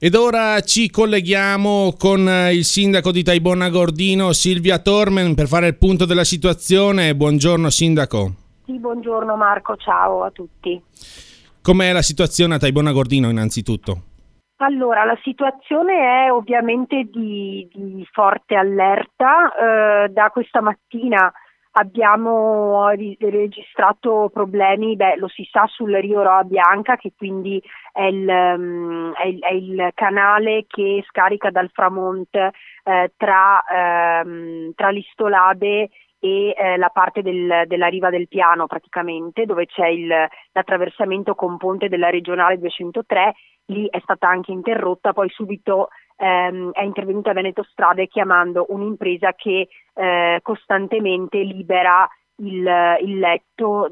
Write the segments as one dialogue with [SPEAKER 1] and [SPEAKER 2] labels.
[SPEAKER 1] Ed ora ci colleghiamo con il sindaco di Taibona Gordino, Silvia Tormen, per fare il punto della situazione. Buongiorno sindaco.
[SPEAKER 2] Sì, buongiorno Marco, ciao a tutti.
[SPEAKER 1] Com'è la situazione a Taibona Gordino innanzitutto?
[SPEAKER 2] Allora, la situazione è ovviamente di forte allerta. Da questa mattina abbiamo registrato problemi, lo si sa, sul Rio Roa Bianca, che quindi è il canale che scarica dal Framonte tra l'Istolade e la parte della riva del Piano, praticamente, dove c'è l'attraversamento con ponte della regionale 203. Lì è stata anche interrotta, poi subito è intervenuta Veneto Strade chiamando un'impresa che costantemente libera il letto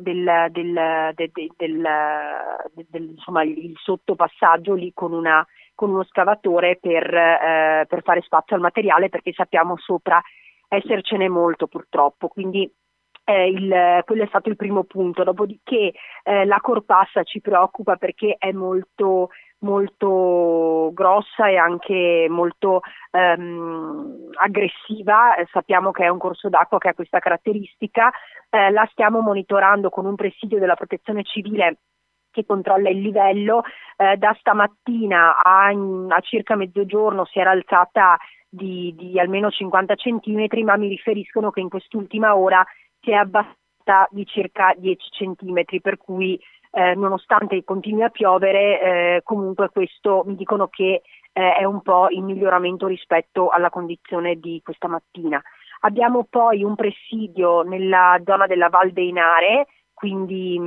[SPEAKER 2] insomma, il sottopassaggio lì con uno scavatore per fare spazio al materiale, perché sappiamo sopra essercene molto purtroppo, quindi quello è stato il primo punto. Dopodiché la Corpassa ci preoccupa perché è molto grossa e anche molto aggressiva. Sappiamo che è un corso d'acqua che ha questa caratteristica. La stiamo monitorando con un presidio della Protezione Civile che controlla il livello. Da stamattina a circa mezzogiorno si era alzata di almeno 50 centimetri, ma mi riferiscono che in quest'ultima ora si è abbassata di circa 10 centimetri, per cui nonostante continui a piovere, comunque questo mi dicono che è un po' in miglioramento rispetto alla condizione di questa mattina. Abbiamo poi un presidio nella zona della Val dei Nare, quindi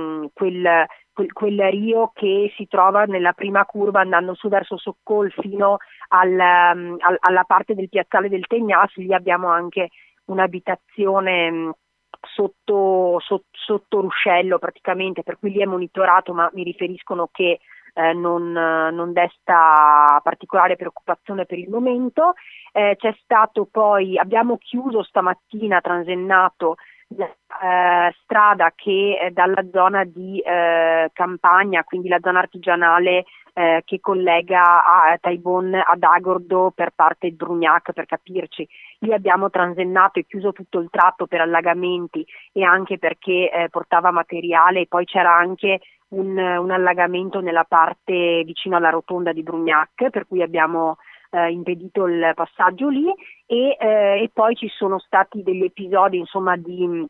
[SPEAKER 2] quel rio che si trova nella prima curva andando su verso Soccol fino alla parte del piazzale del Tegnas. Lì abbiamo anche un'abitazione sotto ruscello praticamente, per cui lì è monitorato, ma mi riferiscono che non desta particolare preoccupazione per il momento. C'è stato poi, abbiamo chiuso stamattina, transennato la strada che dalla zona di Campagna, quindi la zona artigianale che collega a Taibon ad Agordo per parte di Brugnac, per capirci. Lì abbiamo transennato e chiuso tutto il tratto per allagamenti e anche perché portava materiale, e poi c'era anche un allagamento nella parte vicino alla rotonda di Brugnac, per cui abbiamo impedito il passaggio lì, e poi ci sono stati degli episodi, insomma, di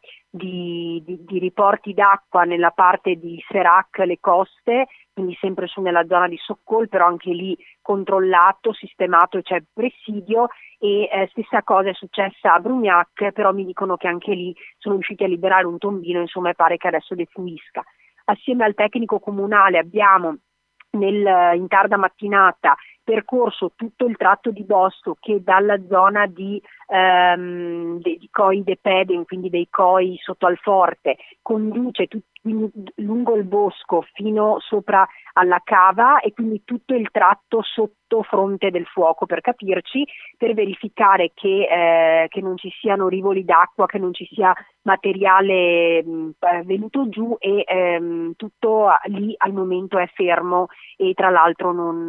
[SPEAKER 2] riporti d'acqua nella parte di Serac, le coste, quindi sempre su nella zona di Soccol, però anche lì controllato, sistemato, c'è presidio. E stessa cosa è successa a Brugnac, però mi dicono che anche lì sono riusciti a liberare un tombino, insomma, e pare che adesso defluisca. Assieme al tecnico comunale abbiamo in tarda mattinata percorso tutto il tratto di bosco che dalla zona di Coi de Peden, quindi dei Coi sotto al forte, conduce lungo il bosco fino sopra alla cava, e quindi tutto il tratto sotto fronte del fuoco, per capirci, per verificare che non ci siano rivoli d'acqua, che non ci sia materiale venuto giù, e tutto lì al momento è fermo. E tra l'altro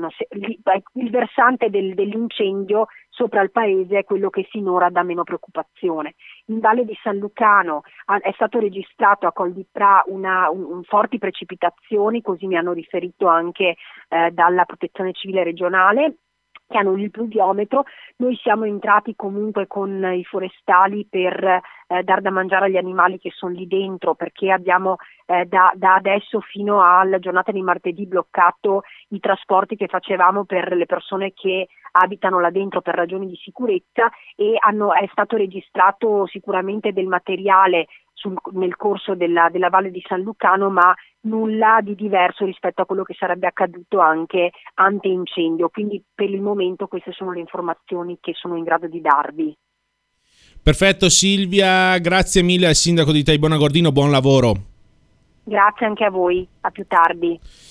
[SPEAKER 2] il versante dell'incendio sopra il paese è quello che sinora dà meno preoccupazione. In Valle di San Lucano è stato registrato a Col di Pra forti precipitazioni, così mi hanno riferito anche dalla Protezione Civile regionale, che hanno il pluviometro. Noi siamo entrati comunque con i forestali per dar da mangiare agli animali che sono lì dentro, perché abbiamo da adesso fino alla giornata di martedì bloccato i trasporti che facevamo per le persone che abitano là dentro per ragioni di sicurezza, e è stato registrato sicuramente del materiale nel corso della Valle di San Lucano, ma nulla di diverso rispetto a quello che sarebbe accaduto anche ante incendio. Quindi per il momento queste sono le informazioni che sono in grado di darvi.
[SPEAKER 1] Perfetto Silvia, grazie mille al sindaco di Taibona Gordino, buon lavoro.
[SPEAKER 2] Grazie anche a voi, a più tardi.